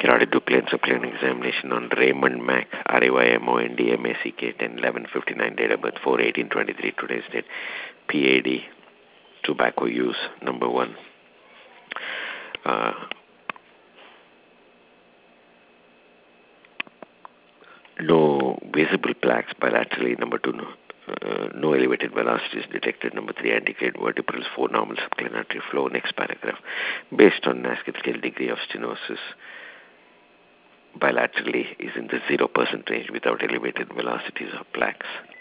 Carotid Duclain subclinical examination on Raymond Mack, RAYMONDMACK, 10/11/59, date of birth 4/18/23, today's date, PAD, tobacco use, number 1. No visible plaques bilaterally, number 2. No elevated velocities detected, number 3. Anticlinate vertebrals, 4. Normal subclinary flow. Next paragraph. Based on NASCAR scale, degree of stenosis bilaterally is in the 0% range without elevated velocities or plaques.